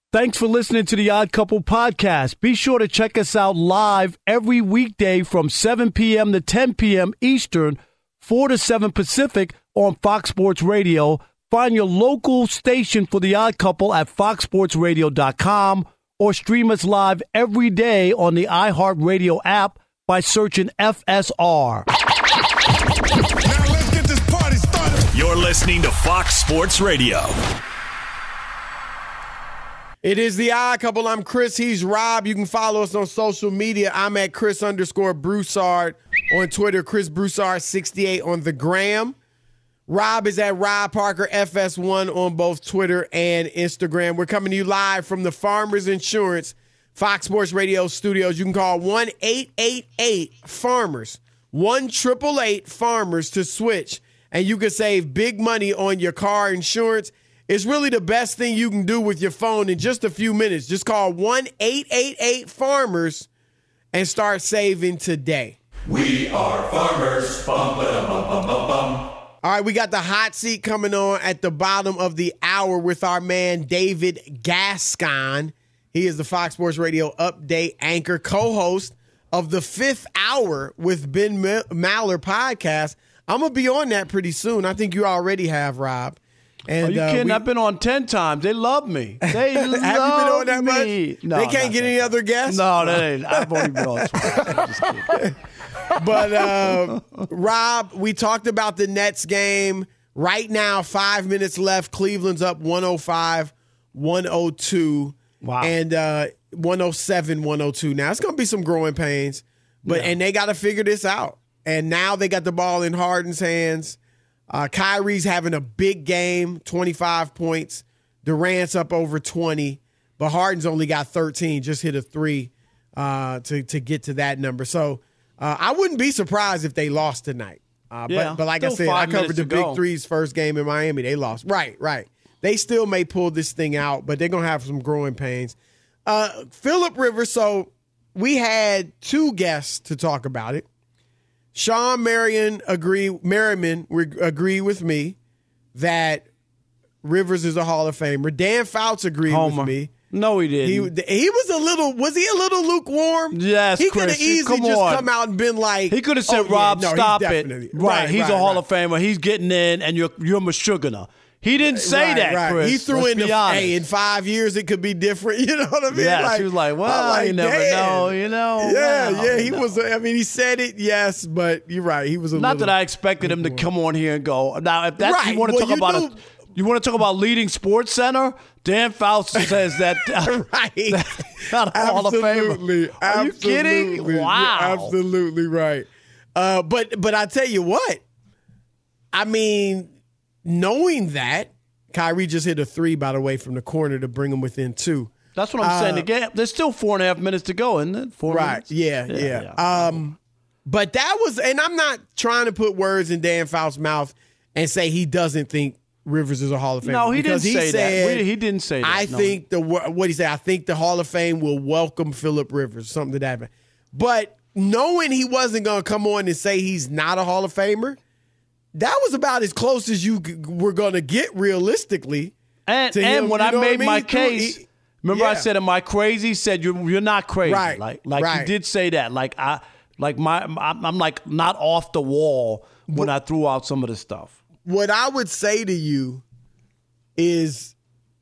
Thanks for listening to the Odd Couple podcast. Be sure to check us out live every weekday from 7 p.m. to 10 p.m. Eastern, 4 to 7 Pacific on Fox Sports Radio. Find your local station for the Odd Couple at foxsportsradio.com or stream us live every day on the iHeartRadio app by searching FSR. Now let's get this party started. You're listening to Fox Sports Radio. It is the Odd Couple. I'm Chris. He's Rob. You can follow us on social media. I'm at Chris_Broussard on Twitter. Chris Broussard68 on the gram. Rob is at Rob Parker FS1 on both Twitter and Instagram. We're coming to you live from the Farmers Insurance Fox Sports Radio studios. You can call 1-888-FARMERS, 1-888-FARMERS to switch, and you can save big money on your car insurance. It's really the best thing you can do with your phone in just a few minutes. Just call 1-888-FARMERS and start saving today. We are farmers. Bum, ba-dum, bum, bum, bum, bum. All right, we got the hot seat coming on at the bottom of the hour with our man David Gascon. He is the Fox Sports Radio update anchor, co-host of the Fifth Hour with Ben Maller podcast. I'm going to be on that pretty soon. I think you already have, Rob. And, Are you kidding? I've been on 10 times. They love me. They have love you been on that me. much? No, they can't get any other guests? No, they ain't. I've only been on twice. I'm just kidding. But, Rob, we talked about the Nets game. Right now, 5 minutes left. Cleveland's up 105-102. Wow. And 107-102. Now, it's going to be some growing pains. And they got to figure this out. And now they got the ball in Harden's hands. Kyrie's having a big game, 25 points. Durant's up over 20. But Harden's only got 13, just hit a 3 to get to that number. So, I wouldn't be surprised if they lost tonight. But like I said, I covered the Big Three's first game in Miami. They lost. Right. They still may pull this thing out, but they're going to have some growing pains. Phillip Rivers, so we had two guests to talk about it. Sean Merriman agreed with me that Rivers is a Hall of Famer. Dan Fouts agreed with me. No, he didn't. He was a little lukewarm? Yes, he could have Chris, easily come out and been like, he could have said, Rob, stop it. Right, he's a Hall of Famer. He's getting in, and you're Meshuggah. He didn't say that, Chris. He threw in in 5 years it could be different. You know what I mean? Yeah, she was like, well, you never know, Yeah, he was. I mean, he said it, yes, but you're right. He was not that I expected him to come on here and go. Now, if that's you want to talk about you want to talk about leading Sports Center? Dan Fouts says that. Right. Not a Hall of Famer. Are you kidding? Wow. You're absolutely right. But I tell you what, I mean, knowing that, Kyrie just hit a 3, by the way, from the corner to bring him within 2. That's what I'm saying. Again, there's still 4.5 minutes to go, isn't it? 4 minutes? Yeah. But that was, and I'm not trying to put words in Dan Fouts' mouth and say he doesn't think Rivers is a Hall of Famer. No, he didn't say that. He didn't say that. I think what he said. I think the Hall of Fame will welcome Phillip Rivers. Something to that effect. But knowing he wasn't going to come on and say he's not a Hall of Famer, that was about as close as you were going to get realistically. And when I made my case, remember I said, "Am I crazy?" He said, "You're not crazy." Right. He did say that. I'm like not off the wall when I threw out some of the stuff. What I would say to you is,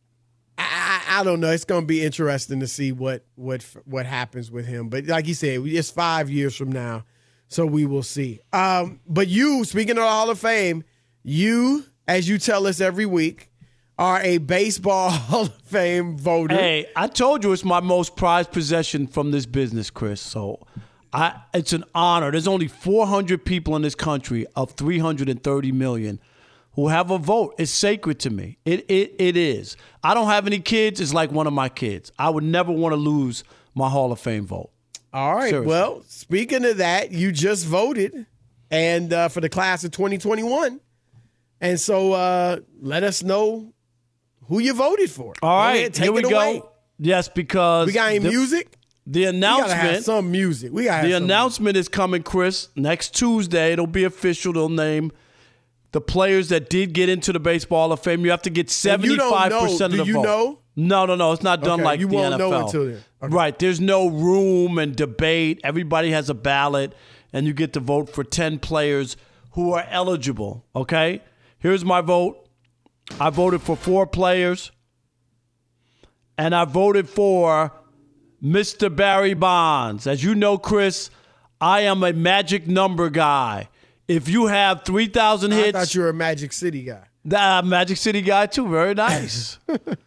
I don't know. It's going to be interesting to see what happens with him. But like you said, it's 5 years from now, so we will see. But you, speaking of the Hall of Fame, you, as you tell us every week, are a baseball Hall of Fame voter. Hey, I told you it's my most prized possession from this business, Chris. So it's an honor. There's only 400 people in this country of 330 million who have a vote. It's sacred to me. It is. I don't have any kids. It's like one of my kids. I would never want to lose my Hall of Fame vote. All right. Seriously. Well, speaking of that, you just voted and for the class of 2021. And so let us know who you voted for. All right. Here we go. Yes, because we got any music? The announcement. We gotta have some music. The announcement is coming, Chris. Next Tuesday, it'll be official. They'll name the players that did get into the Baseball Hall of Fame. You have to get 75% of the vote. Do you know? No. It's not done like you the won't NFL. know until then. Okay. Right. There's no room and debate. Everybody has a ballot, and you get to vote for 10 players who are eligible. Okay? Here's my vote. I voted for 4 players, and I voted for Mr. Barry Bonds. As you know, Chris, I am a magic number guy. If you have 3,000 hits. I thought you were a Magic City guy. Magic City guy, too. Very nice.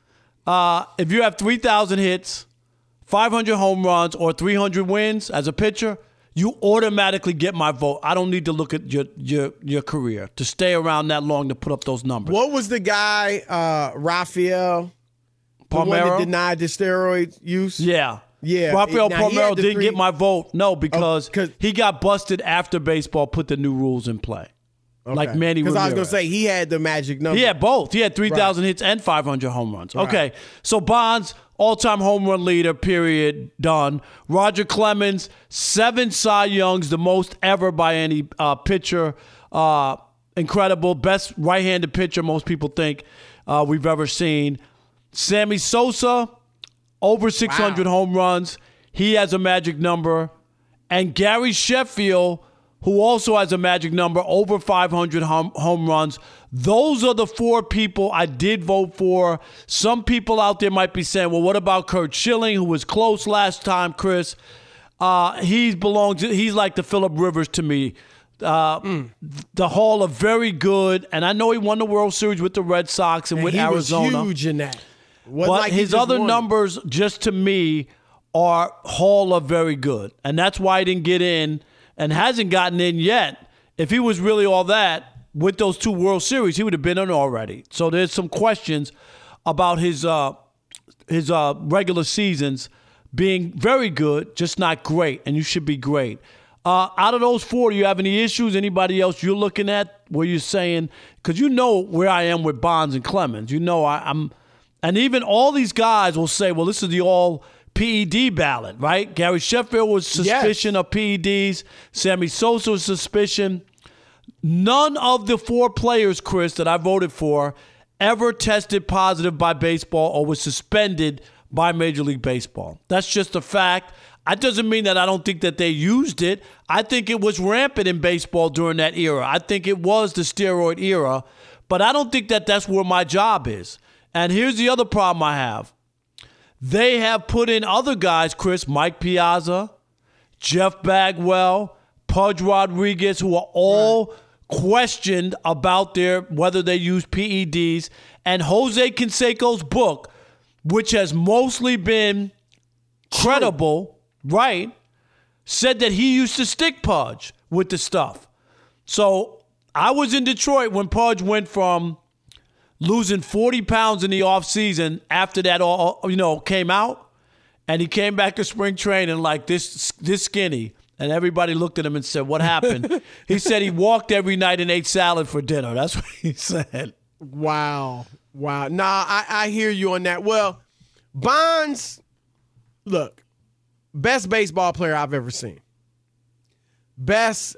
If you have 3,000 hits, 500 home runs, or 300 wins as a pitcher, you automatically get my vote. I don't need to look at your career to stay around that long to put up those numbers. What was the guy, Rafael Palmeiro? The one that denied the steroid use? Yeah. Yeah. Rafael Now, Palmeiro didn't get my vote. No, because 'cause- he got busted after baseball put the new rules in play. Okay. Like Manny Ramirez. Because I was going to say, he had the magic number. He had both. He had 3,000 hits and 500 home runs. Okay, so Bonds, all-time home run leader, period, done. Roger Clemens, 7 Cy Youngs, the most ever by any pitcher. Incredible. Best right-handed pitcher most people think we've ever seen. Sammy Sosa, over 600 home runs. He has a magic number. And Gary Sheffield, who also has a magic number, over 500 home runs. Those are the 4 people I did vote for. Some people out there might be saying, well, what about Curt Schilling, who was close last time, Chris? He's like the Phillip Rivers to me. The Hall of very good, and I know he won the World Series with the Red Sox and with Arizona. He was huge in that. But his other numbers, just to me, are Hall of very good. And that's why he didn't get in and hasn't gotten in yet. If he was really all that with those 2 World Series, he would have been in already. So there's some questions about his regular seasons being very good, just not great, and you should be great. Out of those 4, do you have any issues? Anybody else you're looking at where you're saying, because you know where I am with Bonds and Clemens. You know I'm, and even all these guys will say, well, this is the all PED ballot, right? Gary Sheffield was suspicion of PEDs. Sammy Sosa was suspicion. None of the 4 players, Chris, that I voted for ever tested positive by baseball or was suspended by Major League Baseball. That's just a fact. That doesn't mean that I don't think that they used it. I think it was rampant in baseball during that era. I think it was the steroid era, but I don't think that that's where my job is. And here's the other problem I have. They have put in other guys, Chris, Mike Piazza, Jeff Bagwell, Pudge Rodriguez, who are all questioned about whether they use PEDs. And Jose Canseco's book, which has mostly been credible, right, said that he used to stick Pudge with the stuff. So I was in Detroit when Pudge went from losing 40 pounds in the offseason after that all came out, and he came back to spring training like this skinny, and everybody looked at him and said, what happened? He said he walked every night and ate salad for dinner. That's what he said. Wow. Nah, I hear you on that. Well, Bonds, look, best baseball player I've ever seen. Barry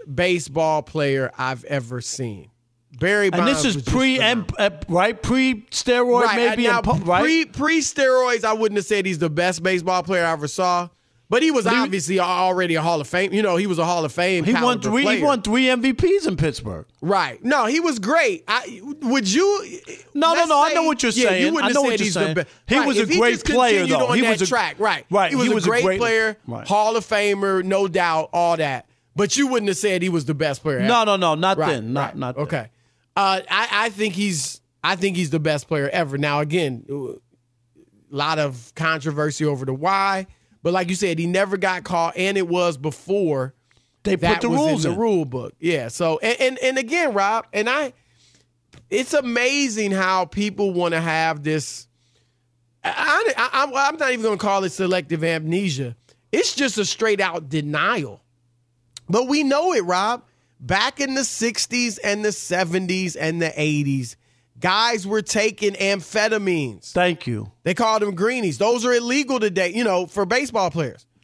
Bonds. And this is pre-steroid, right, maybe. Now, right? Pre-steroids, I wouldn't have said he's the best baseball player I ever saw. But he was obviously already a Hall of Fame. You know, he was a Hall of Fame He won player. He won 3 MVPs in Pittsburgh. Right. No, he was great. No. I know what you're saying. You wouldn't have said he's the best. He was a great player, though. He was track. Right. He was a great player, Hall of Famer, no doubt, all that. But you wouldn't have said he was the best player. No, not then. Not then. Okay. I think he's the best player ever. Now, again, a lot of controversy over the why, but like you said, he never got caught, and it was before they put the rules in the rule book. Yeah. So, and again, Rob, it's amazing how people want to have this. I'm not even going to call it selective amnesia. It's just a straight out denial. But we know it, Rob. Back in the 60s and the 70s and the 80s, guys were taking amphetamines. Thank you. They called them greenies. Those are illegal today, for baseball players.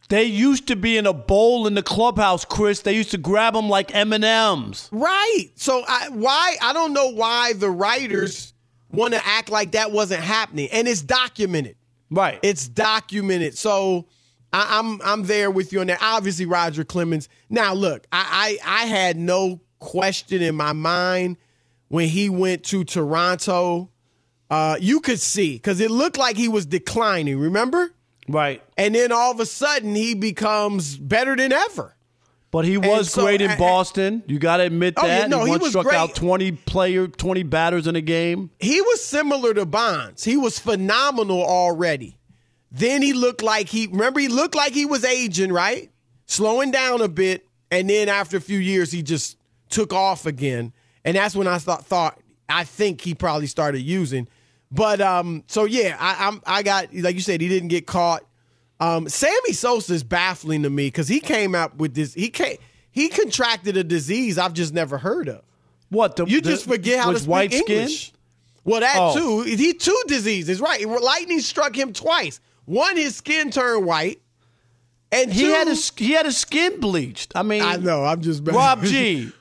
They used to be in a bowl in the clubhouse, Chris. They used to grab them like M&Ms. Right. So I don't know why the writers want to act like that wasn't happening. And it's documented. Right. It's documented. So I'm there with you on that. Obviously, Roger Clemens. Now, look, I had no question in my mind when he went to Toronto. You could see, because it looked like he was declining, remember? Right. And then all of a sudden, he becomes better than ever. But he was great in Boston. You got to admit that. Yeah, no, he once was struck great. out 20 batters in a game. He was similar to Bonds. He was phenomenal already. Then he looked like he looked like he was aging, right? Slowing down a bit. And then after a few years, he just took off again. And that's when I thought I think he probably started using. But so yeah, I got, like you said, he didn't get caught. Sammy Sosa is baffling to me because he came out with this. He contracted a disease I've just never heard of. What? You just forget how to speak white English. Skin? Well, that too. He 2 diseases, right? Lightning struck him twice. One, his skin turned white, and he two, had his skin bleached. I mean, I know. I'm just Rob G.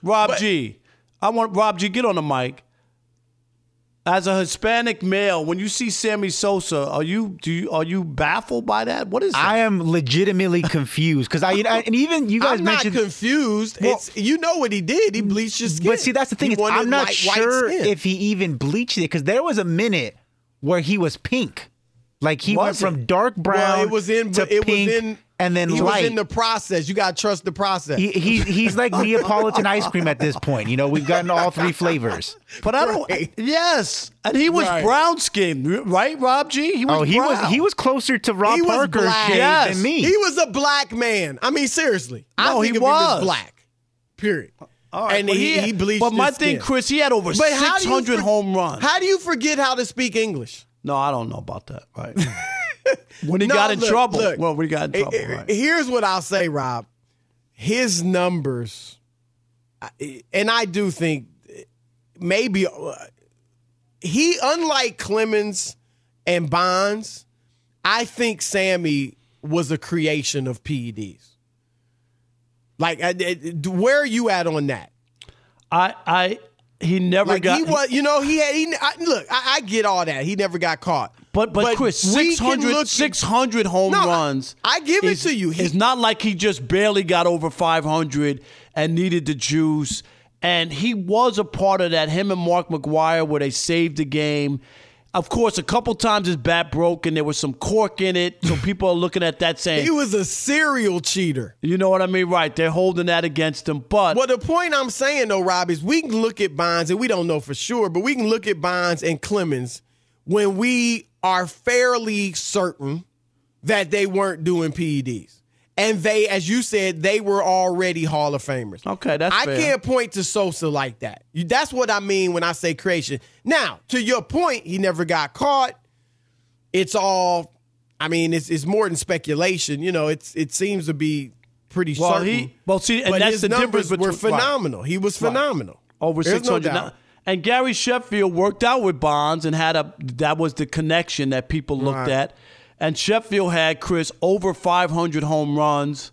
I want Rob G. Get on the mic. As a Hispanic male, when you see Sammy Sosa, are you baffled by that? What is that? I am legitimately confused because and even you guys I'm mentioned. not confused. Well, it's what he did. He bleached his skin. But see, that's the thing. I'm not sure if he even bleached it because there was a minute where he was pink, like he went from dark brown to pink. And then he light. was in the process. You got to trust the process. He's like Neapolitan ice cream at this point. You know, we've gotten all 3 flavors. But I don't. Right. Yes, and he was brown skinned, right, Rob G? He was closer to Rob Parker than me. He was a black man. I mean, seriously. No, I think he was black. Period. All right, and he bleached. But my his thing, skin. Chris, he had over 600 home runs. How do you forget how to speak English? No, I don't know about that. Right. When he got in trouble. Well, we got in trouble. Right. Here's what I'll say, Rob. His numbers, and I do think maybe he, unlike Clemens and Bonds, I think Sammy was a creation of PEDs. Like, where are you at on that? He never got. He was, look, I get all that. He never got caught. But Chris, 600 home runs. I give it to you. It's not like he just barely got over 500 and needed the juice. And he was a part of that. Him and Mark McGwire, where they saved the game. Of course, a couple times his bat broke and there was some cork in it. So people are looking at that saying he was a serial cheater. You know what I mean? Right. They're holding that against him. But the point I'm saying, though, Rob, is we can look at Bonds, and we don't know for sure, but we can look at Bonds and Clemens when we are fairly certain that they weren't doing PEDs. And they, as you said, they were already Hall of Famers. Okay, that's fair. I can't point to Sosa like that. That's what I mean when I say creation. Now, to your point, he never got caught. It's all, it's more than speculation. You know, it seems to be pretty certain. And that's the difference between. Were phenomenal. Right. He was phenomenal. Right. Over 600. No, and Gary Sheffield worked out with Bonds and that was the connection that people looked at. And Sheffield had, Chris, over 500 home runs.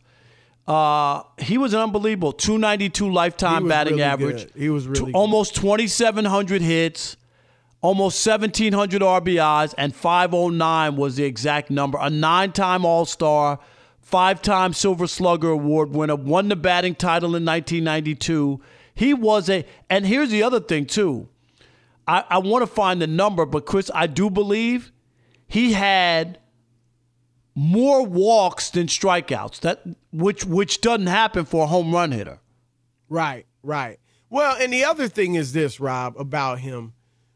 He was an unbelievable 292 lifetime batting really average. Good. He was really almost 2,700 hits, almost 1,700 RBIs, and 509 was the exact number. A 9-time All-Star, 5-time Silver Slugger Award winner, won the batting title in 1992. He was and here's the other thing, too. I want to find the number, but Chris, I do believe he had more walks than strikeouts, which doesn't happen for a home run hitter. Right. Well, and the other thing is this, Rob, about him.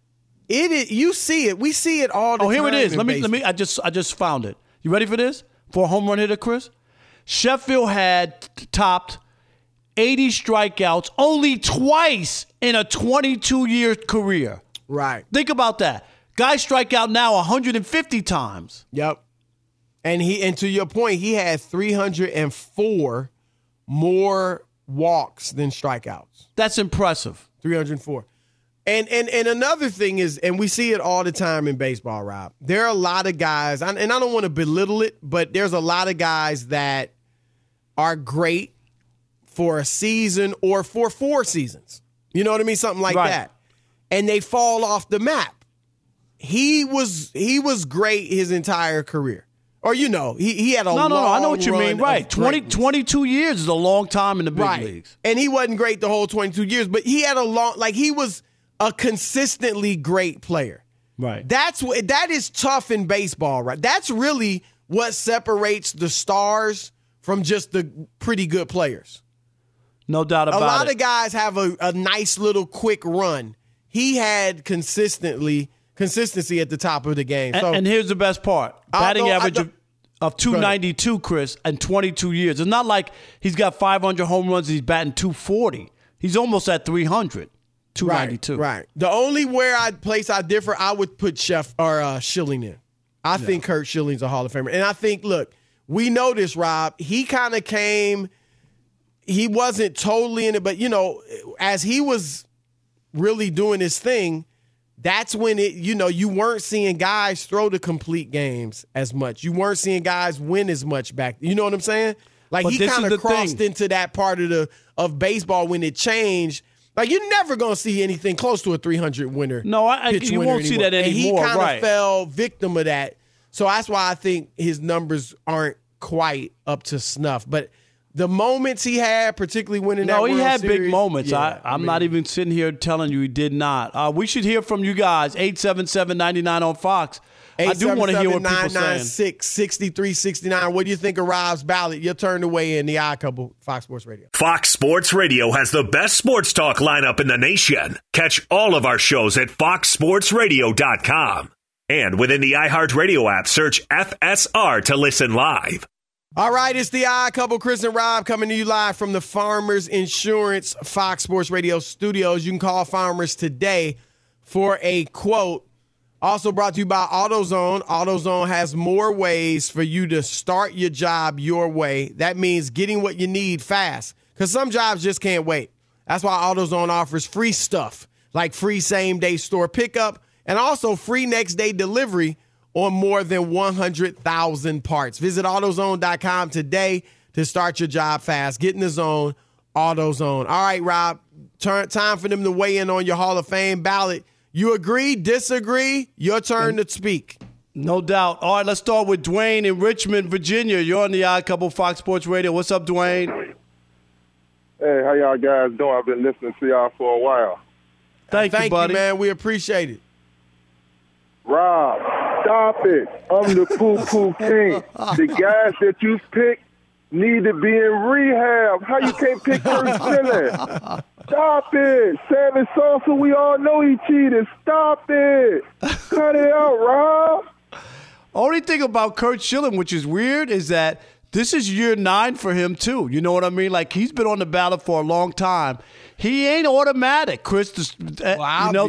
You see it. We see it all the time. Oh, here it is. Let me. I just found it. You ready for this? For a home run hitter, Chris? Sheffield had topped 80 strikeouts only twice in a 22-year career. Right. Think about that. Guys strike out now 150 times. Yep. And to your point, he had 304 more walks than strikeouts. That's impressive. 304. And another thing is, and we see it all the time in baseball, Rob, there are a lot of guys, and I don't want to belittle it, but there's a lot of guys that are great for a season or for 4 seasons. You know what I mean? Something like that. And they fall off the map. He was great his entire career. Or, he had a long I know what you mean. Right. 22 years is a long time in the big leagues. And he wasn't great the whole 22 years, but he had he was a consistently great player. Right. That is tough in baseball, right? That's really what separates the stars from just the pretty good players. No doubt about it. A lot of guys have a nice little quick run. He had consistency at the top of the game. And here's the best part. Batting average of 292, Chris, and 22 years. It's not like he's got 500 home runs and he's batting 240. He's almost at 300. 292. Right. The only place I differ, I would put Schilling in. I think Curt Schilling's a Hall of Famer. And I think, look, we know this, Rob. He kind of came, he wasn't totally in it, but, as he was really doing his thing, that's when you weren't seeing guys throw the complete games as much. You weren't seeing guys win as much back. You know what I'm saying? Like, he kind of crossed into that part of baseball when it changed. Like, you're never going to see anything close to a 300 winner. No, you won't see that anymore. And he kind of fell victim of that. So that's why I think his numbers aren't quite up to snuff. But the moments he had, particularly winning that World Series. No, he had big moments. I'm not even sitting here telling you he did not. We should hear from you guys. 877-99 on Fox. I do want to hear what people saying. 877-996-6369. What do you think of Rob's ballot? Your turn to weigh in. The Odd Couple, Fox Sports Radio. Fox Sports Radio has the best sports talk lineup in the nation. Catch all of our shows at foxsportsradio.com. And within the iHeartRadio app, search FSR to listen live. All right, it's the Odd Couple, Chris and Rob, coming to you live from the Farmers Insurance Fox Sports Radio studios. You can call Farmers today for a quote. Also brought to you by AutoZone. AutoZone has more ways for you to start your job your way. That means getting what you need fast, because some jobs just can't wait. That's why AutoZone offers free stuff like free same-day store pickup and also free next-day delivery on more than 100,000 parts. Visit AutoZone.com today to start your job fast. Get in the zone, AutoZone. All right, Rob, time for them to weigh in on your Hall of Fame ballot. You agree, disagree? Your turn to speak. No doubt. All right, let's start with Dwayne in Richmond, Virginia. You're on the Odd Couple, Fox Sports Radio. What's up, Dwayne? Hey, how y'all guys doing? I've been listening to y'all for a while. Thank you, buddy. Man. We appreciate it. Rob, stop it. I'm the poo-poo king. The guys that you picked need to be in rehab. How you can't pick Curt Schilling? Stop it. Sammy Sosa, we all know he cheated. Stop it. Cut it out, Rob. Only thing about Curt Schilling, which is weird, is that this is year 9 for him, too. You know what I mean? Like, he's been on the ballot for a long time. He ain't automatic, Chris. Despite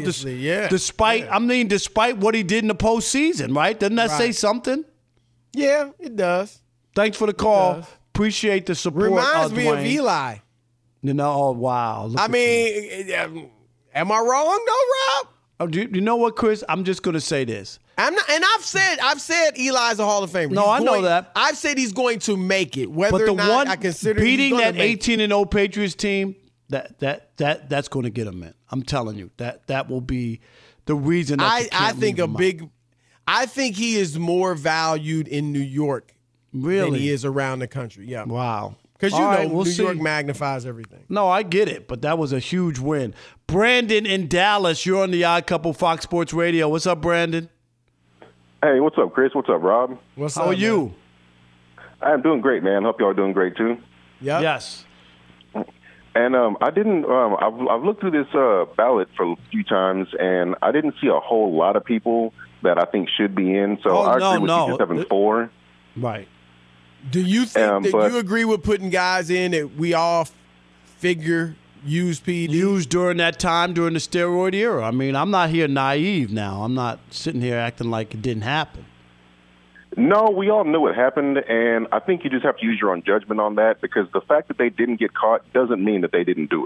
what he did in the postseason, right? Doesn't that say something? Yeah, it does. Thanks for the call. Appreciate the support. Reminds me of Eli. Oh, wow. Am I wrong, though, Rob? Oh, you know what, Chris? I'm just going to say this. I've said Eli's a Hall of Famer. No, I know that. I've said he's going to make it. Whether or not I consider beating that 18-0 Patriots team, that's going to get him in. I'm telling you, that will be the reason. I think he is more valued in New York than he is around the country. Yeah. Wow. Because New York magnifies everything. No, I get it, but that was a huge win. Brandon in Dallas, you're on the Odd Couple, Fox Sports Radio. What's up, Brandon? Hey, what's up, Chris? What's up, Rob? How are you? I'm doing great, man. Hope y'all are doing great, too. Yep. Yes. And I've looked through this ballot for a few times, and I didn't see a whole lot of people that I think should be in. So I agree with you just having 4. Right. Do you think you agree with putting guys in that we all figure used PED? Used during that time, during the steroid era. I mean, I'm not here naive now. I'm not sitting here acting like it didn't happen. No, we all knew it happened, and I think you just have to use your own judgment on that, because the fact that they didn't get caught doesn't mean that they didn't do it.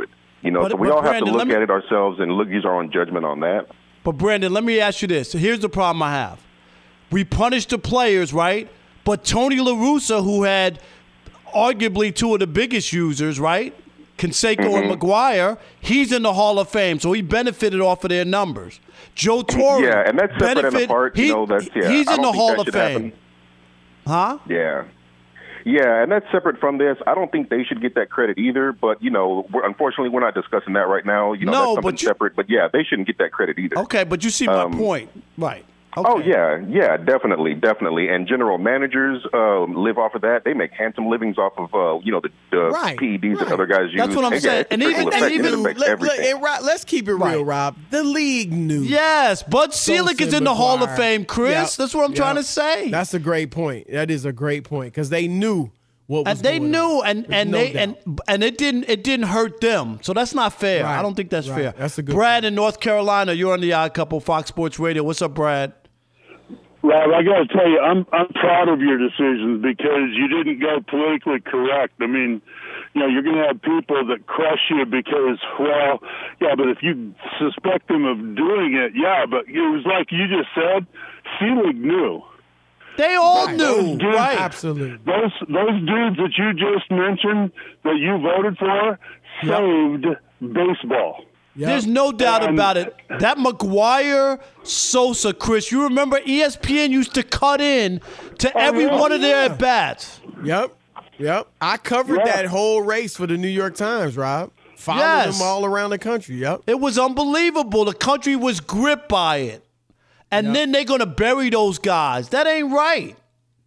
So we all have to look at it ourselves and use our own judgment on that. But, Brandon, let me ask you this. Here's the problem I have. We punish the players, right? But Tony La Russa, who had arguably two of the biggest users, right? Canseco and McGuire, he's in the Hall of Fame, so he benefited off of their numbers. Joe Torre, yeah, and that's separate and apart. He's in the Hall of Fame. Huh? Yeah. Yeah, and that's separate from this. I don't think they should get that credit either, but, unfortunately, we're not discussing that right now. That's something separate. But, yeah, they shouldn't get that credit either. Okay, but you see my point. Right. Okay. Oh, yeah, definitely. And general managers live off of that. They make handsome livings off of, the PEDs that other guys use. That's what I'm saying. And let's keep it real, Rob. The league knew. Yes, Bud Selig is in the Hall of Fame, Chris. Yep. That's what I'm trying to say. That's a great point. That is a great point because they knew what was going on. And it didn't hurt them. So that's not fair. Right. I don't think that's fair. That's a good Brad point. in North Carolina, you're on the Odd Couple, Fox Sports Radio. What's up, Brad? Rob, I got to tell you, I'm proud of your decisions because you didn't go politically correct. I mean, you're going to have people that crush you because, but if you suspect them of doing it, but it was like you just said, Selig knew. They all knew, right? Absolutely. Those dudes that you just mentioned that you voted for saved baseball. Yep. There's no doubt about it. That McGuire Sosa, Chris, you remember ESPN used to cut in to every one of their at-bats. Yep. I covered that whole race for the New York Times, Rob. Followed them all around the country. Yep. It was unbelievable. The country was gripped by it. And then they're going to bury those guys. That ain't right.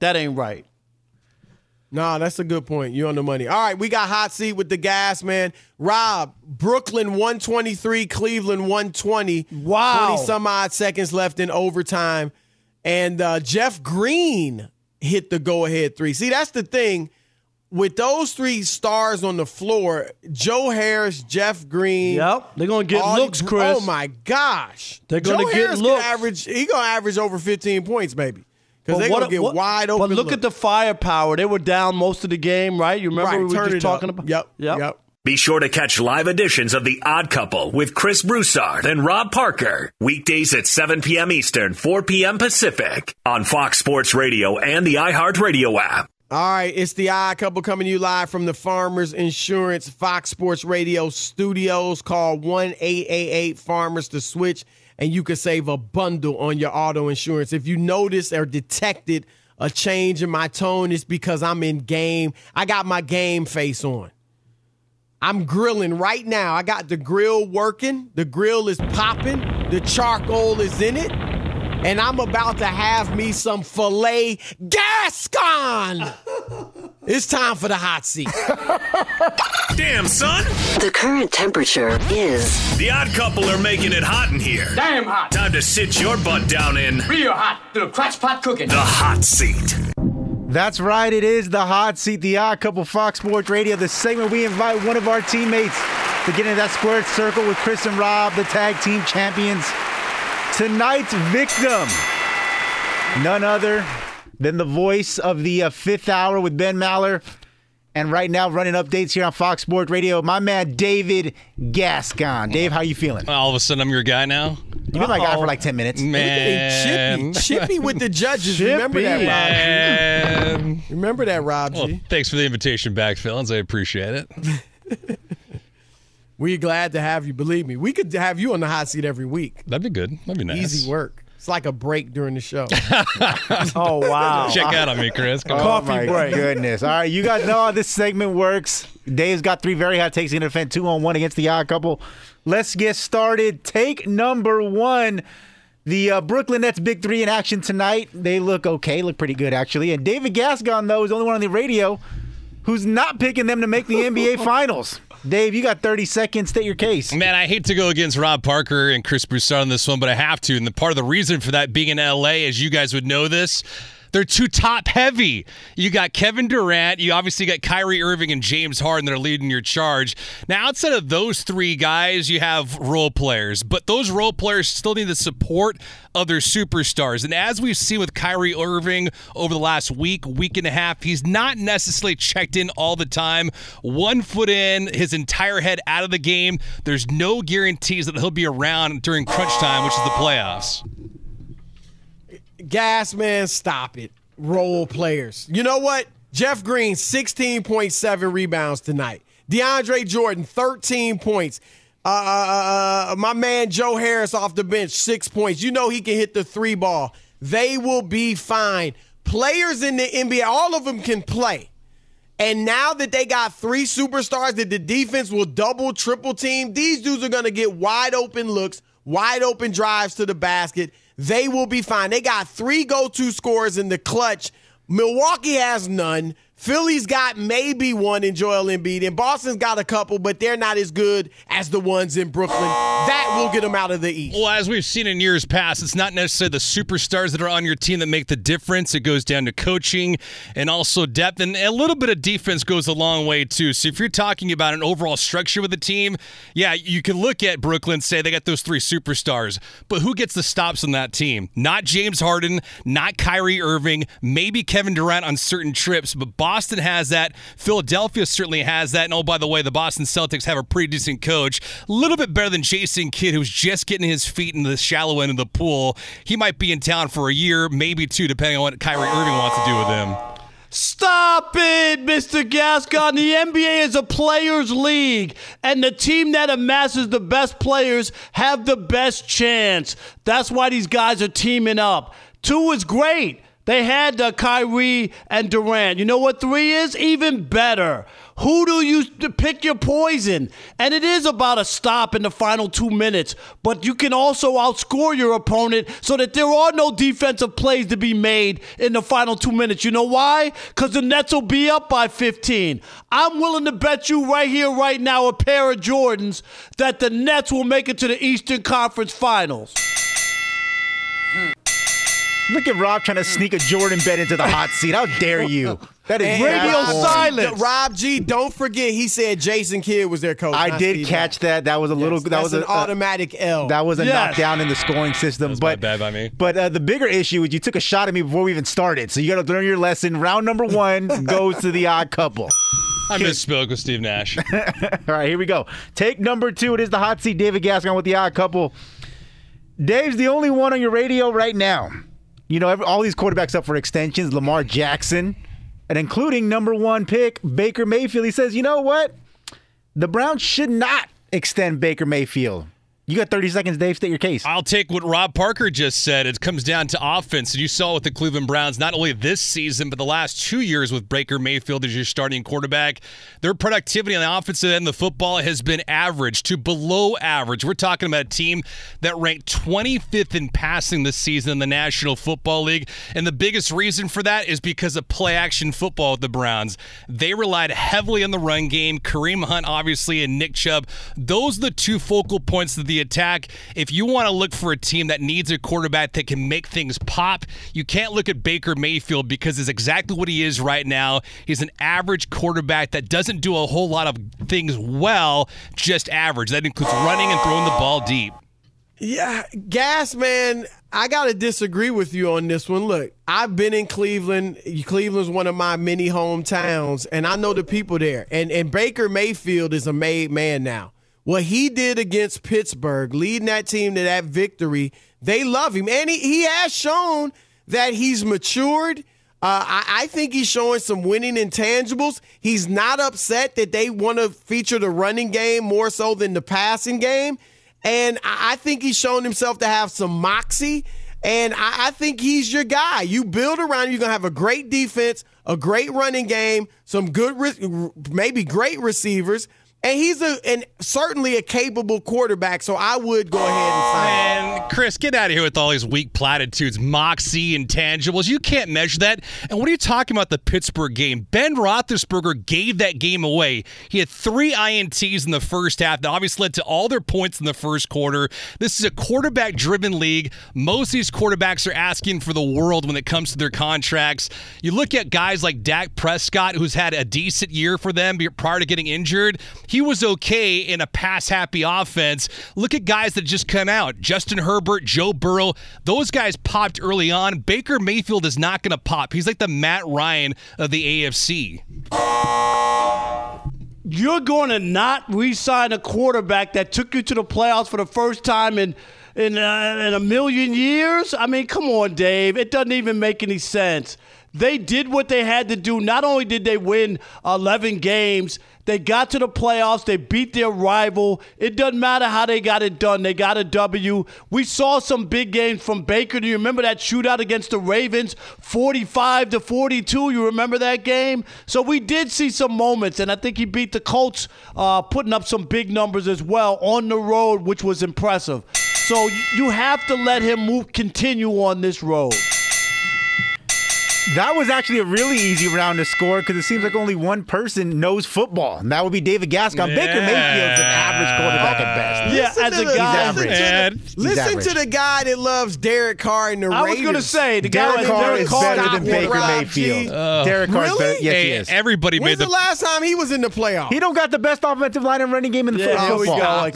Nah, that's a good point. You're on the money. All right, we got hot seat with the gas, man. Rob, Brooklyn 123, Cleveland 120. Wow. 20-some-odd seconds left in overtime. And Jeff Green hit the go-ahead three. See, that's the thing. With those three stars on the floor, Joe Harris, Jeff Green. Yep, they're going to get looks, Chris. Oh, my gosh. They're going to get looks. He's going to average over 15 points, maybe. Because they're going to get wide open. But look at the firepower. They were down most of the game, right? You remember we were just talking about? Yep. Be sure to catch live editions of The Odd Couple with Chris Broussard and Rob Parker. Weekdays at 7 p.m. Eastern, 4 p.m. Pacific on Fox Sports Radio and the iHeartRadio app. All right, it's The Odd Couple coming to you live from the Farmers Insurance Fox Sports Radio studios. Call 1-888-FARMERS to switch, and you can save a bundle on your auto insurance. If you notice or detected a change in my tone, it's because I'm in game. I got my game face on. I'm grilling right now. I got the grill working. The grill is popping. The charcoal is in it. And I'm about to have me some filet Gascon. It's time for the hot seat. Damn, son. The current temperature is... The Odd Couple are making it hot in here. Damn hot. Time to sit your butt down in... Real hot. Little crotch pot cooking. The hot seat. That's right. It is the hot seat, the Odd Couple, Fox Sports Radio. The segment we invite one of our teammates to get into that squared circle with Chris and Rob, the tag team champions. Tonight's victim, none other than the voice of the fifth hour with Ben Maller. And right now, running updates here on Fox Sports Radio, my man David Gascon. Dave, how you feeling? All of a sudden, I'm your guy now? You've been my guy for like 10 minutes. Man. Chippy with the judges. Remember that, Rob G? Remember that, Rob G? Well, thanks for the invitation back, Philins. I appreciate it. We're glad to have you. Believe me, we could have you on the hot seat every week. That'd be good. That'd be nice. Easy work. It's like a break during the show. Oh, wow. Check out on me, Chris. Coffee break. Goodness. All right, you guys know how this segment works. Dave's got three very hot takes in to defend 2-on-1 against the Odd Couple. Let's get started. Take number one. The Brooklyn Nets Big Three in action tonight. They look okay, look pretty good, actually. And David Gascon, though, is the only one on the radio who's not picking them to make the NBA Finals. Dave, you got 30 seconds. State your case. Man, I hate to go against Rob Parker and Chris Broussard on this one, but I have to. And part of the reason for that being in L.A., as you guys would know this, They're too top heavy. You got Kevin Durant. You obviously got Kyrie Irving and James Harden that are leading your charge. Now, outside of those three guys, you have role players. But those role players still need the support of their superstars. And as we've seen with Kyrie Irving over the last week and a half, he's not necessarily checked in all the time. 1 foot in, his entire head out of the game. There's no guarantees that he'll be around during crunch time, which is the playoffs. Gas man, stop it. Role players. You know what? Jeff Green, 16.7 rebounds tonight. DeAndre Jordan, 13 points. My man Joe Harris off the bench, 6 points. You know he can hit the 3 ball. They will be fine. Players in the NBA, all of them can play. And now that they got 3 superstars that the defense will double, triple team, these dudes are going to get wide open looks, wide open drives to the basket. They will be fine. They got 3 go-to scorers in the clutch. Milwaukee has none. Philly's got maybe one in Joel Embiid, and Boston's got a couple, but they're not as good as the ones in Brooklyn. That will get them out of the East. Well, as we've seen in years past, it's not necessarily the superstars that are on your team that make the difference. It goes down to coaching and also depth, and a little bit of defense goes a long way, too. So if you're talking about an overall structure with the team, yeah, you can look at Brooklyn and say they got those 3 superstars, but who gets the stops on that team? Not James Harden, not Kyrie Irving, maybe Kevin Durant on certain trips, but Boston has that. Philadelphia certainly has that. And oh, by the way, the Boston Celtics have a pretty decent coach. A little bit better than Jason Kidd, who's just getting his feet in the shallow end of the pool. He might be in town for a year, maybe 2, depending on what Kyrie Irving wants to do with him. Stop it, Mr. Gascon. The NBA is a players' league, and the team that amasses the best players have the best chance. That's why these guys are teaming up. 2 is great. They had Kyrie and Durant. You know what 3 is? Even better. Who do you pick your poison? And it is about a stop in the final 2 minutes. But you can also outscore your opponent so that there are no defensive plays to be made in the final 2 minutes. You know why? Because the Nets will be up by 15. I'm willing to bet you right here, right now, a pair of Jordans that the Nets will make it to the Eastern Conference Finals. Look at Rob trying to sneak a Jordan bet into the hot seat. How dare you? That is radio silence. Rob G, don't forget he said Jason Kidd was their coach. I did catch that. That was a little. That was an automatic L. That was a knockdown in the scoring system. But bad by me. But the bigger issue is you took a shot at me before we even started. So you got to learn your lesson. Round number 1 goes to the odd couple. I misspoke with Steve Nash. All right, here we go. Take number 2. It is the hot seat. David Gascon with the odd couple. Dave's the only one on your radio right now. You know, all these quarterbacks up for extensions, Lamar Jackson, and including number 1 pick, Baker Mayfield. He says, you know what? The Browns should not extend Baker Mayfield. You got 30 seconds, Dave. State your case. I'll take what Rob Parker just said. It comes down to offense. And you saw with the Cleveland Browns, not only this season, but the last 2 years with Baker Mayfield as your starting quarterback, their productivity on the offensive end of the football has been average to below average. We're talking about a team that ranked 25th in passing this season in the National Football League. And the biggest reason for that is because of play-action football with the Browns. They relied heavily on the run game. Kareem Hunt, obviously, and Nick Chubb. Those are the 2 focal points of the attack. If you want to look for a team that needs a quarterback that can make things pop, you can't look at Baker Mayfield because it's exactly what he is right now. He's an average quarterback that doesn't do a whole lot of things well, just average. That includes running and throwing the ball deep. Yeah, Gas, man, I got to disagree with you on this one. Look, I've been in Cleveland. Cleveland's one of my many hometowns, and I know the people there. And Baker Mayfield is a made man now. What he did against Pittsburgh, leading that team to that victory, they love him. And he has shown that he's matured. I think he's showing some winning intangibles. He's not upset that they want to feature the running game more so than the passing game. And I think he's shown himself to have some moxie. And I think he's your guy. You build around, you're going to have a great defense, a great running game, some good, maybe great receivers. And he's certainly a capable quarterback, so I would go ahead and sign him. And Chris, get out of here with all these weak platitudes, moxie, intangibles. You can't measure that. And what are you talking about the Pittsburgh game? Ben Roethlisberger gave that game away. He had 3 INTs in the first half that obviously led to all their points in the first quarter. This is a quarterback-driven league. Most of these quarterbacks are asking for the world when it comes to their contracts. You look at guys like Dak Prescott, who's had a decent year for them prior to getting injured. He was okay in a pass-happy offense. Look at guys that just come out. Justin Herbert, Joe Burrow. Those guys popped early on. Baker Mayfield is not going to pop. He's like the Matt Ryan of the AFC. You're going to not re-sign a quarterback that took you to the playoffs for the first time in a million years? I mean, come on, Dave. It doesn't even make any sense. They did what they had to do. Not only did they win 11 games, they got to the playoffs. They beat their rival. It doesn't matter how they got it done. They got a W. We saw some big games from Baker. Do you remember that shootout against the Ravens, 45-42? You remember that game? So we did see some moments, and I think he beat the Colts, putting up some big numbers as well on the road, which was impressive. So you have to let him continue on this road. That was actually a really easy round to score because it seems like only one person knows football, and that would be David Gascon. Yeah. Baker Mayfield's an average quarterback at best. Yeah, as a guy. Listen to the guy that loves Derek Carr and the Raiders. I was going to say, the guy Derek Carr is better than Baker Rob Mayfield. G. Derek Carr Really? is better. Yes, he is. Everybody When's made the last time he was in the playoffs? He don't got the best offensive line and running game in the football. Here we go.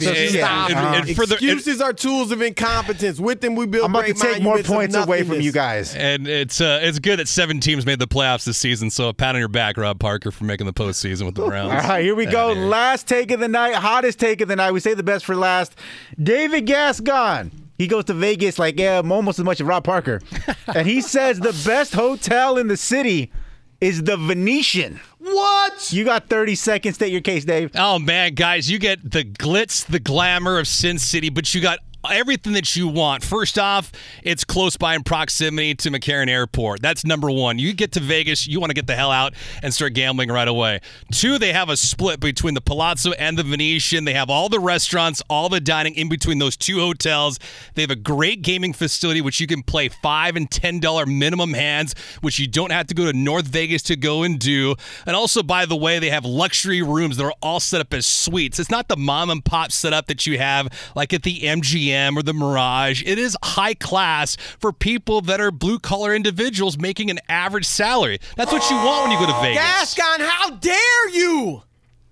Excuses are tools of incompetence. With them, we build I'm about to great take more monuments of points away from nothingness. you guys. And it's good that 7 teams made the playoffs this season, so a pat on your back, Rob Parker, for making the postseason with the Browns. All right, here we go. Last take of the night, hottest take of the night. We say the best for last. David Gascon. He goes to Vegas like almost as much as Rob Parker. And he says the best hotel in the city is the Venetian. What? You got 30 seconds. State your case, Dave. Oh, man, guys, you get the glitz, the glamour of Sin City, but you got everything that you want. First off, it's close by in proximity to McCarran Airport. That's number one. You get to Vegas, you want to get the hell out and start gambling right away. 2, they have a split between the Palazzo and the Venetian. They have all the restaurants, all the dining in between those 2 hotels. They have a great gaming facility, which you can play $5 and $10 minimum hands, which you don't have to go to North Vegas to go and do. And also, by the way, they have luxury rooms that are all set up as suites. It's not the mom and pop setup that you have like at the MGM or the Mirage. It is high class for people that are blue-collar individuals making an average salary. That's what you want when you go to Vegas. Gascon, how dare you?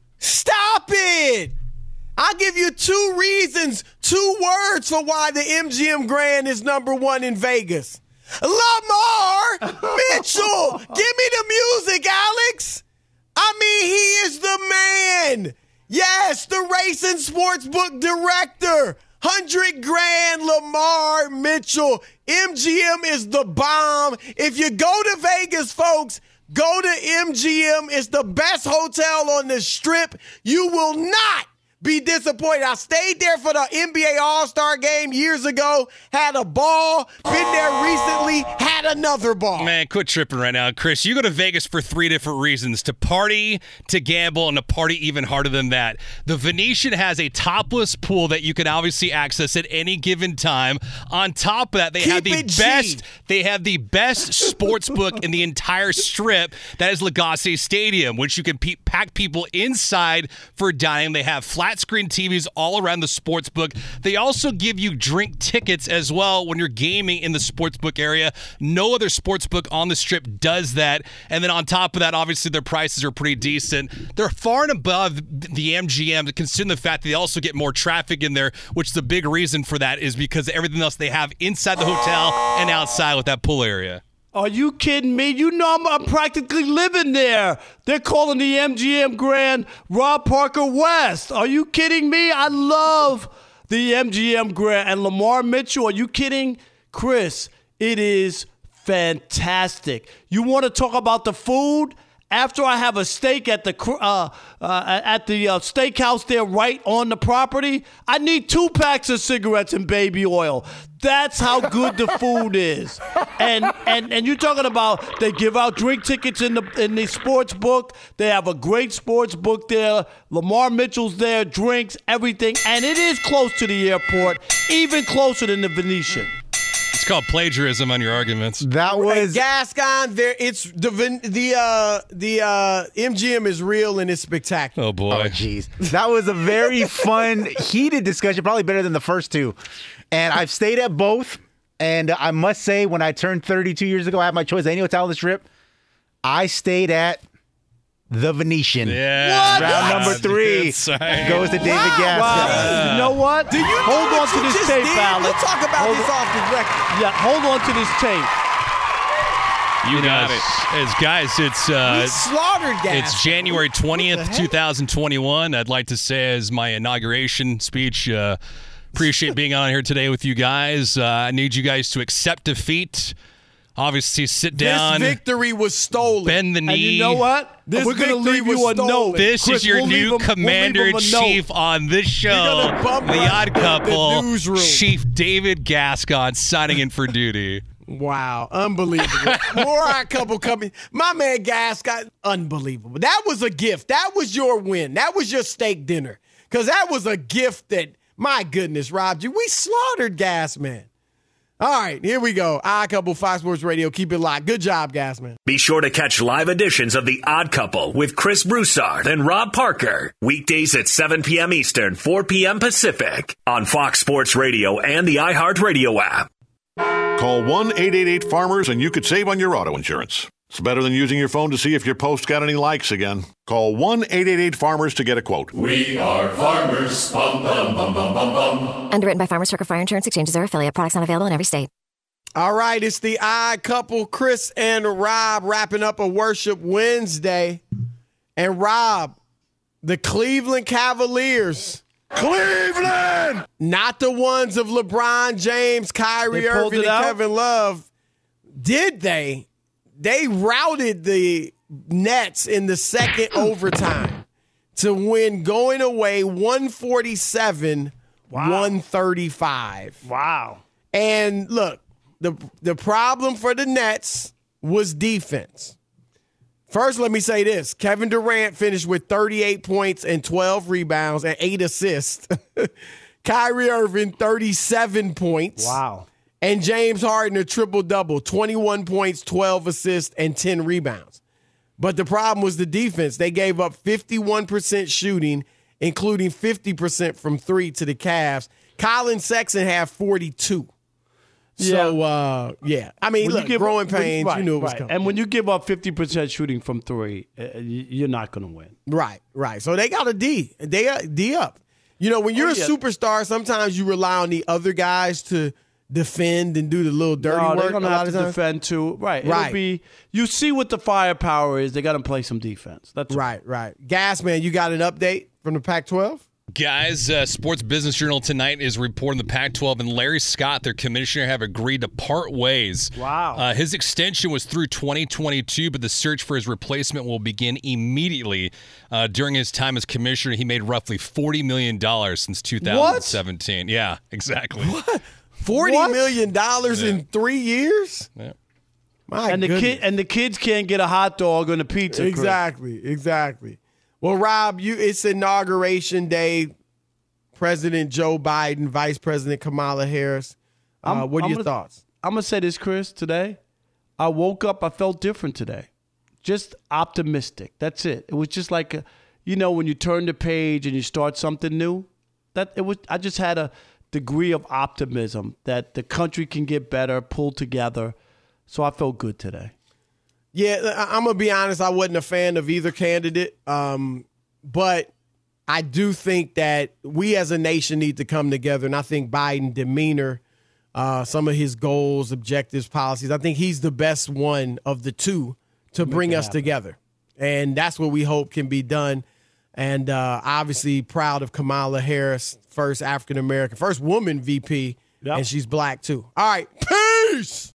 Stop it! I'll give you 2 reasons, 2 words for why the MGM Grand is number 1 in Vegas. Lamar Mitchell! Give me the music, Alex! I mean, he is the man! Yes, the Racing Sportsbook director! $100,000 Lamar Mitchell. MGM is the bomb. If you go to Vegas, folks, go to MGM. It's the best hotel on the Strip. You will not be disappointed. I stayed there for the NBA All-Star game years ago, had a ball, been there recently, had another ball. Man, quit tripping right now. Chris, you go to Vegas for 3 different reasons: to party, to gamble, and to party even harder than that. The Venetian has a topless pool that you can obviously access at any given time. On top of that, they have the best sports book in the entire Strip. That is Legacy Stadium, which you can pack people inside for dining. They have flat screen TVs all around the sportsbook. They also give you drink tickets as well when you're gaming in the sportsbook area. No other sportsbook on the Strip does that. And then on top of that, obviously their prices are pretty decent. They're far and above the MGM, considering the fact that they also get more traffic in there, which is the big reason for that is because of everything else they have inside the hotel and outside with that pool area. Are you kidding me? You know I'm practically living there. They're calling the MGM Grand Rob Parker West. Are you kidding me? I love the MGM Grand. And Lamar Mitchell, are you kidding? Chris, it is fantastic. You want to talk about the food? after I have a steak at the steakhouse there right on the property, I need 2 packs of cigarettes and baby oil. That's how good the food is. And you're talking about they give out drink tickets in the sports book. They have a great sports book there. Lamar Mitchell's there, drinks, everything. And it is close to the airport, even closer than the Venetian. It's called plagiarism on your arguments. That was Gascon. There, it's the MGM is real and it's spectacular. Oh boy, jeez, that was a very fun, heated discussion. Probably better than the first two. And I've stayed at both. And I must say, when I turned 32 years ago, I had my choice. Any hotel on the Strip, I stayed at the Venetian. Yeah. Round number 3 goes to David Gascon. Wow. You know what? Hold on to this tape, Alex. We'll talk about this off the record. Yeah, hold on to this tape. You got it. Guys, we slaughtered Gascon. It's January 20th, 2021. I'd like to say as my inauguration speech, appreciate being on here today with you guys. I need you guys to accept defeat. Obviously, sit down. This victory was stolen. Bend the knee. And you know what? We're going to leave you a note. This is your new commander-in-chief on this show, The Odd Couple, Chief David Gascon, signing in for duty. Wow, unbelievable. More Odd Couple coming. My man Gascon, unbelievable. That was a gift. That was your win. That was your steak dinner. Because that was a gift that, my goodness, Rob, we slaughtered Gasman. All right, here we go. Odd Couple, Fox Sports Radio. Keep it locked. Good job, Gasman. Be sure to catch live editions of The Odd Couple with Chris Broussard and Rob Parker. Weekdays at 7 p.m. Eastern, 4 p.m. Pacific on Fox Sports Radio and the iHeartRadio app. Call 1-888-FARMERS and you could save on your auto insurance. It's better than using your phone to see if your post got any likes again. Call 1-888-FARMERS to get a quote. We are farmers. Bum, bum, bum, bum, bum, bum. Underwritten by Farmers Truck or Fire Insurance Exchanges or affiliate. Products not available in every state. All right, it's the Odd Couple, Chris and Rob, wrapping up a Worship Wednesday. And Rob, the Cleveland Cavaliers. Cleveland! Not the ones of LeBron James, Kyrie Irving, and Kevin Love. Did they? They routed the Nets in the second overtime to win going away 147-135. Wow. And look, the problem for the Nets was defense. First, let me say this. Kevin Durant finished with 38 points and 12 rebounds and 8 assists. Kyrie Irving, 37 points. Wow. And James Harden, a triple-double, 21 points, 12 assists, and 10 rebounds. But the problem was the defense. They gave up 51% shooting, including 50% from 3 to the Cavs. Colin Sexton had 42. So, yeah. I mean, look, growing pains, you knew it was coming. And when you give up 50% shooting from 3, you're not going to win. Right. So they got a D. They got D up. You know, when you're a superstar, sometimes you rely on the other guys to defend and do the little dirty work. They're going to have to defend too. Right. It'll be, you see what the firepower is. They got to play some defense. That's right. Gasman, you got an update from the Pac-12? Guys, Sports Business Journal tonight is reporting the Pac-12 and Larry Scott, their commissioner, have agreed to part ways. Wow. His extension was through 2022, but the search for his replacement will begin immediately. During his time as commissioner, he made roughly $40 million since 2017. What? Yeah, exactly. What? $40 million in 3 years? Yeah. And the kids can't get a hot dog and a pizza. Exactly. Well, Rob, it's Inauguration Day. President Joe Biden, Vice President Kamala Harris. What are your thoughts? I'm going to say this, Chris, today. I woke up, I felt different today. Just optimistic. That's it. It was just like, when you turn the page and you start something new. I just had a degree of optimism that the country can get better, pull together. So I felt good today. Yeah, I'm going to be honest. I wasn't a fan of either candidate. But I do think that we as a nation need to come together. And I think Biden demeanor, some of his goals, objectives, policies, I think he's the best one of the two to bring us together. And that's what we hope can be done. And obviously proud of Kamala Harris, first African-American, first woman VP, and she's black too. All right, peace!